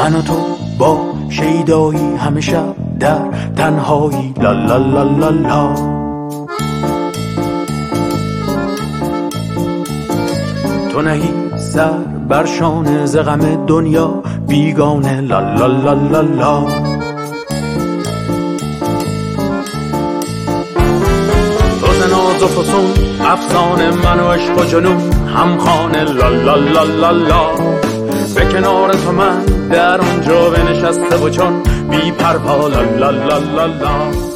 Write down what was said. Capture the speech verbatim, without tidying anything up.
من و تو با شیدایی همه شب در تنهایی لا لا لا لا لا. تو نهی سر بر شانه ز غم دنیا بیگانه لا لا لا لا لا. تو ز ناز و فسون افسانه من و عشق و جنون همخانه لا لا لا لا لا. به کنار تو من در اونجا بنشسته و چون بی پروا لا لا لا لا لا.